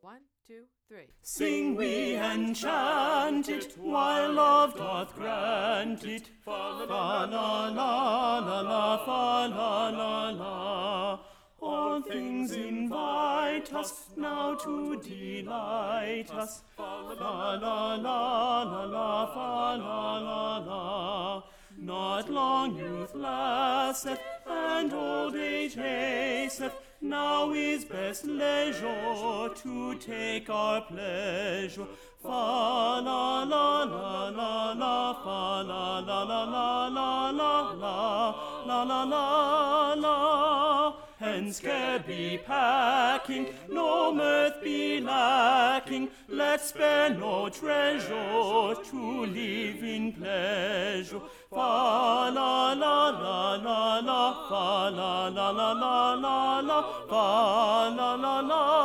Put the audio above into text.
1, 2, 3. Sing we and chant it, while love doth grant it. Fa la la la la la, fa la la la. All things invite us now to delight us. Fa la la la la la, fa la la la. Not long youth lasteth, and old age hasteth. Now is best leisure to take our pleasure. Fa la la la la la, fa la la la la la la la la la la la. Hence care be packing, no mirth be lacking. Let's spare no treasure to live in pleasure. Fa la la la la la, fa la la la la la la, fa la la la.